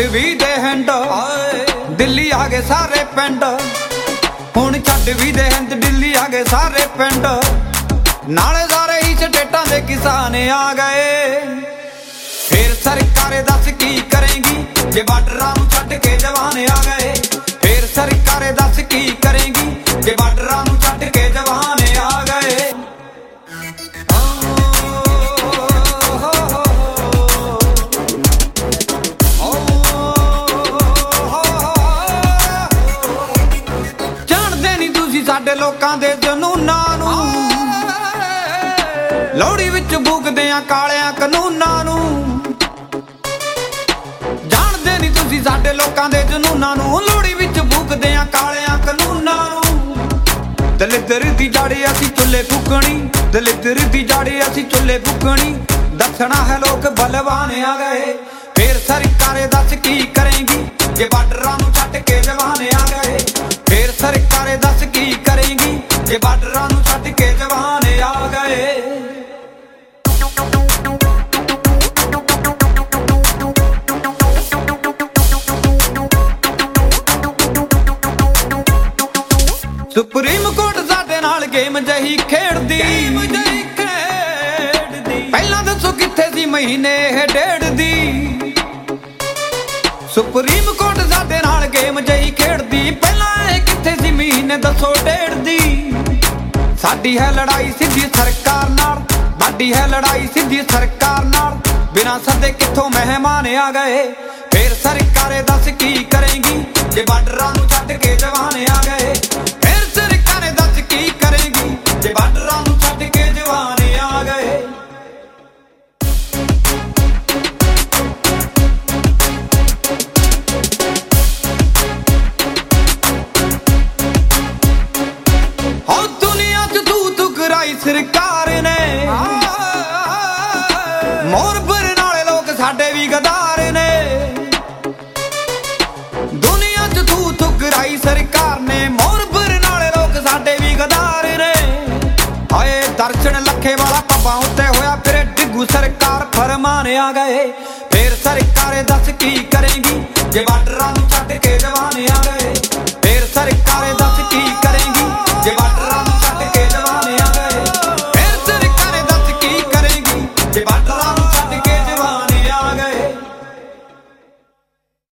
ਛੱਡ ਵੀ ਦੇ ਹਿੰਦ ਦਿੱਲੀ ਆ ਗਏ ਸਾਰੇ ਪਿੰਡ ਹੁਣ ਛੱਡ ਵੀ ਦੇ ਹਿੰਦ ਦਿੱਲੀ ਆ ਗਏ ਸਾਰੇ ਪਿੰਡ ਨਾਲੇ ਸਾਰੇ ਹੀ ਸਟੇਟਾਂ ਦੇ ਕਿਸਾਨ ਆ ਗਏ ਫੇਰ ਸਰਕਾਰੇ ਦੱਸ ਕੀ ਕਰੇਗੀ ਜੇ ਬਾਰਡਰਾਂ ਨੂੰ ਛੱਡ ਕੇ ਜਵਾਨ ਆ ਗਏ ਫੇਰ ਸਰਕਾਰੇ ਦੱਸ ਕੀ ਕਰੇਗੀ ਜੇ ਬਾਰਡਰਾਂ ਨੂੰ ਛੱਡ ਕੇ ਜਵਾਨ ਆ ਗਏ ਸਾਡੇ ਲੋਕਾਂ ਦੇ ਜਨੂਨਾਂ ਨੂੰ ਲੋਹੜੀ ਵਿੱਚ ਬੂਕਦੇ ਆ ਕਾਲਿਆਂ ਕਾਨੂੰਨਾਂ ਨੂੰ ਜਾਣਦੇ ਨਹੀਂ ਤੁਸੀਂ ਸਾਡੇ ਲੋਕਾਂ ਦੇ ਜਨੂਨਾਂ ਨੂੰ ਲੋਹੜੀ ਵਿੱਚ ਬੂਕਦੇ ਆ ਕਾਲਿਆਂ ਕਾਨੂੰਨਾਂ ਨੂੰ ਦਲਿੱਦਰ ਦੀ ਜੜੀ ਅਸੀਂ ਚੁੱਲ੍ਹੇ ਫੂਕਣੀ ਦਲਿੱਦਰ ਦੀ ਜੜੀ ਅਸੀਂ ਚੁੱਲ੍ਹੇ ਫੂਕਣੀ ਦੱਸਣਾ ਹੈ ਲੋਕ ਬਲਵਾਨ ਆ ਗਏ ਫੇਰ ਸਰਕਾਰੇ ਦੱਸ ਕੀ ਕਰੇਗੀ ਜੇ ਬਾਰਡਰਾਂ ਨੂੰ ਛੱਡ ਕੇ ਜਵਾਨ ਆ ਗਏ ਫੇਰ ਸਰਕਾਰੇ ਦੱਸ ਕੀ ਕਰੇਗੀ ਜੇ ਬਾਰਡਰਾਂ ਨੂੰ ਛੱਡ ਕੇ ਜਵਾਨ ਆ ਗਏ ਸੁਪਰੀਮ ਕੋਰਟ ਸਾਡੇ ਨਾਲ ਗੇਮ ਜਹੀ ਖੇਡਦੀ ਪਹਿਲਾਂ ਦੱਸੋ ਕਿੱਥੇ ਸੀ ਮਹੀਨੇ ਇਹ ਡੇਢ ਦੀ ਸੁਪਰੀਮ ਕੋਰਟ ਸਾਡੇ ਨਾਲ ਗੇਮ ਜਹੀ ਖੇਡਦੀ ਪਹਿਲਾਂ ਇਹ ਕਿੱਥੇ ਸੀ ਮਹੀਨੇ ਦੱਸੋ ਡੇਢ ਦੀ ਸਾਡੀ ਹੈ ਲੜਾਈ ਸਿੱਧੀ ਸਰਕਾਰ ਨਾਲ ਸਾਡੀ ਹੈ ਲੜਾਈ ਸਿੱਧੀ ਸਰਕਾਰ ਨਾਲ ਬਿਨਾਂ ਸੱਦੇ ਕਿੱਥੋਂ ਮਹਿਮਾਨ ਆ ਗਏ ਫੇਰ ਸਰਕਾਰੇ ਦੱਸ ਕੀ ਕਰੇਗੀ ਜੇ ਬਾਰਡਰਾਂ ਨੂੰ ਛੱਡ ਕੇ ਜਵਾਨ ਆ ਗਏ ਫੇਰ ਸਰਕਾਰੇ ਦੱਸ ਕੀ ਕਰੇਗੀ ਜੇ ਬਾਰਡਰਾਂ ਨੂੰ ਛੱਡ ਕੇ ਜਵਾਨ ਆ ਗਏ ਸਰਕਾਰ ਨੇ ਮੋਰ ਭਰਨ ਵਾਲੇ ਲੋਕ ਸਾਡੇ ਵੀ ਗਦਾਰ ਨੇ ਦੁਨੀਆ 'ਚ ਤੂੰ ਠੁਕਰਾਈ ਸਰਕਾਰ ਨੇ ਮੋਰ ਭਰਨ ਵਾਲੇ ਲੋਕ ਸਾਡੇ ਵੀ ਗਦਾਰ ਨੇ ਹਾਏ ਦਰਸ਼ਨ ਲੱਖੇ ਵਾਲਾ ਪੱਬਾਂ ਉੱਤੇ ਹੋਇਆ ਫਿਰ ਡਿੱਗੂ ਸਰਕਾਰ ਫਰਮਾਨ ਆ ਗਏ ਫੇਰ ਸਰਕਾਰੇ ਦੱਸ ਕੀ ਕਰੇਗੀ ਜੇ ਬਾਰਡਰਾਂ ਨੂੰ ਛੱਡ ਕੇ ਜਵਾਨ ਆ ਗਏ ਫੇਰ ਸਰਕਾਰੇ ਦੱਸ ਕੀ ਕਰੇਗੀ ਜੇ ਬਾਰਡਰਾਂ ਨੂੰ